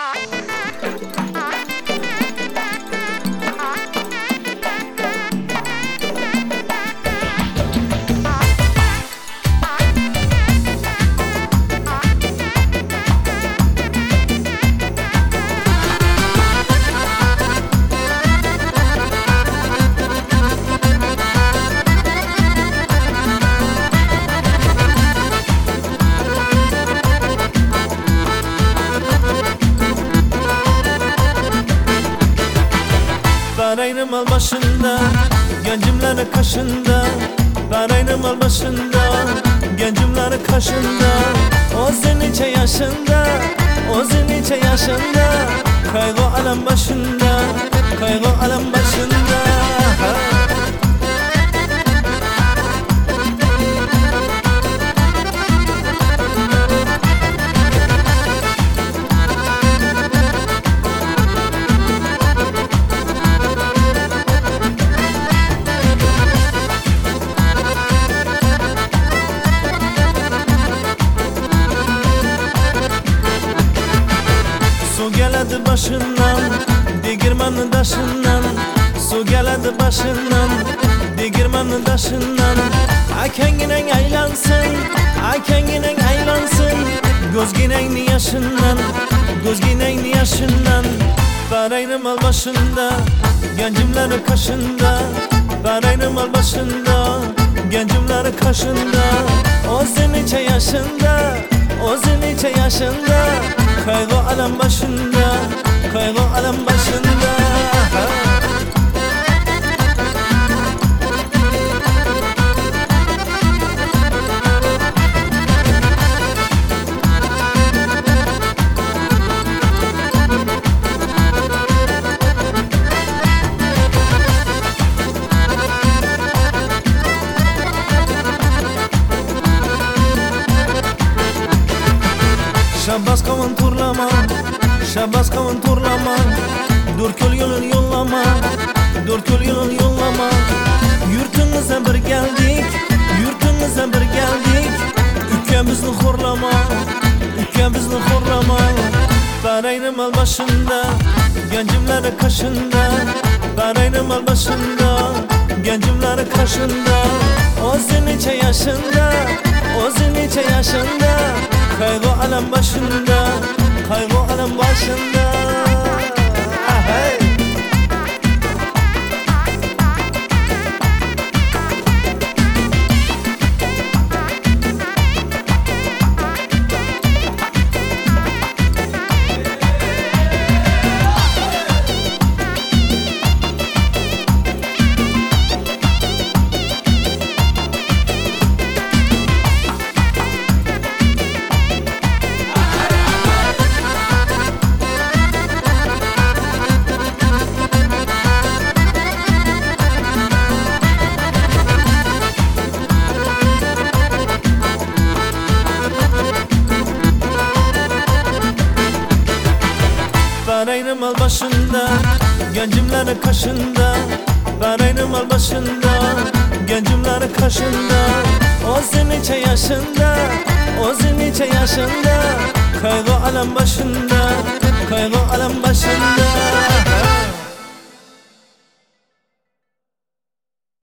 Sarayım al başında, gencimleri kaşında. Sarayım al başında, gencimleri kaşında. O zilnice yaşında, o zilnice yaşında. Kaygı alem başında, kaygı alem başında. Su geledi başından, digirmanın daşından. Su geledi başından, digirmanın daşından. Akenginen aylansın, akenginen aylansın. Gözginen yaşından, gözginen yaşından. Sarayım al başında, gencimleri kaşında. Sarayım al başında, gencimleri kaşında. O zilnice yaşında, o zilnice yaşında. Kaygı alem başında, kaygı alem başında. Şabas kavun turlama, şabas kavun turlama. Dörtkül yolun yollama, dörtkül yolun yollama. Yurtumuza bir geldik, yurtumuza bir geldik. Ülkemizni horlama, ülkemizni horlama. Sarayım al başında, gencimleri kaşında. Sarayım al başında, gencimleri kaşında. O zilnice yaşında, o zilnice yaşında. Kaygı alem başında, kaygı alem başında. Hey. Sarayım al başında, gencimleri kaşında. Sarayım al başında, gencimleri kaşında. O zilnice yaşında, o zilnice yaşında. Kaygı alem başında, kaygı alem başında.